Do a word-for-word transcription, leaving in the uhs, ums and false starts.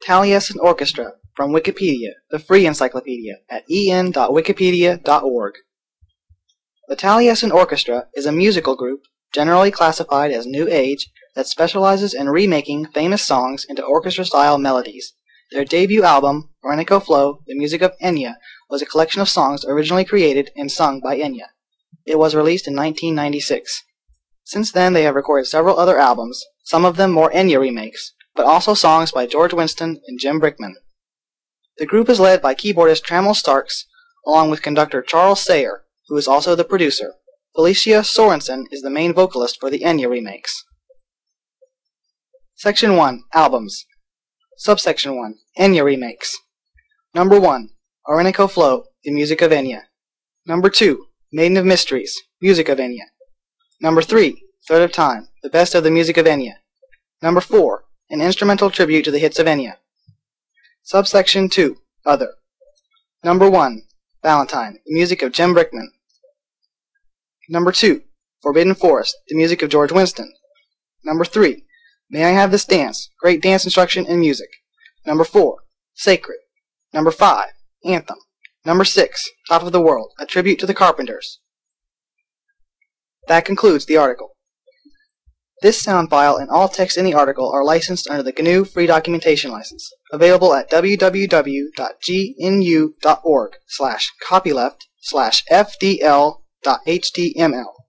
Taliesin Orchestra from Wikipedia, the free encyclopedia, at en dot wikipedia dot org. The Taliesin Orchestra is a musical group, generally classified as New Age, that specializes in remaking famous songs into orchestra-style melodies. Their debut album, Orinico Flow, the music of Enya, was a collection of songs originally created and sung by Enya. It was released in nineteen ninety-six. Since then, they have recorded several other albums, some of them more Enya remakes, but also songs by George Winston and Jim Brickman. The group is led by keyboardist Trammell Starks, along with conductor Charles Sayer, who is also the producer. Felicia Sorensen is the main vocalist for the Enya remakes. Section one. Albums. Subsection one. Enya remakes. Number one. Orinico Flow, the music of Enya. Number two. Maiden of Mysteries, music of Enya. Number three. Thread of Time, the best of the music of Enya. Number four. An instrumental tribute to the hits of Enya. Subsection two. Other. Number one. Valentine, the music of Jim Brickman. Number two. Forbidden Forest, the music of George Winston. Number three. May I Have This Dance, great dance instruction and music. Number four. Sacred. Number five. Anthem. Number six. Top of the World, a tribute to the Carpenters. That concludes the article. This sound file and all text in the article are licensed under the G N U Free Documentation License, available at w w w dot g n u dot org slash copyleft slash f d l dot h t m l.